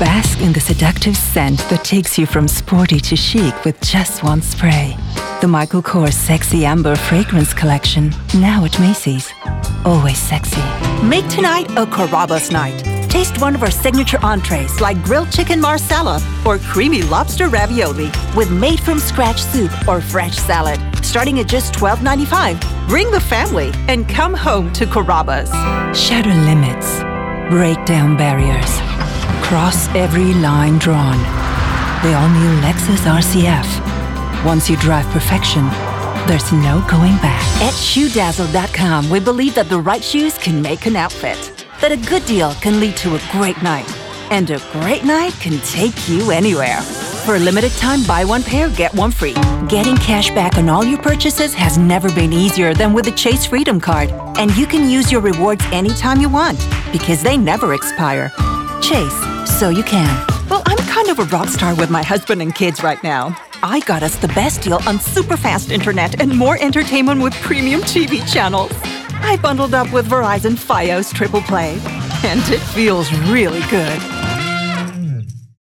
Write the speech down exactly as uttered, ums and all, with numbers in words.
Bask in the seductive scent that takes you from sporty to chic with just one spray. The Michael Kors Sexy Amber Fragrance Collection, now at Macy's. Always sexy. Make tonight a Carrabba's night. Taste one of our signature entrees like grilled chicken marsala or creamy lobster ravioli with made-from-scratch soup or fresh salad. Starting at just twelve ninety-five. Bring the family and come home to Carrabba's. Shatter limits. Break down barriers. Cross every line drawn. The all-new Lexus R C F. Once you drive perfection, there's no going back. At shoe dazzle dot com, we believe that the right shoes can make an outfit. That a good deal can lead to a great night. And a great night can take you anywhere. For a limited time, buy one pair, get one free. Getting cash back on all your purchases has never been easier than with the Chase Freedom Card. And you can use your rewards anytime you want, because they never expire. Chase, so you can. Well, I'm kind of a rock star with my husband and kids right now. I got us the best deal on super fast internet and more entertainment with premium T V channels. I bundled up with Verizon Fios Triple Play, and it feels really good.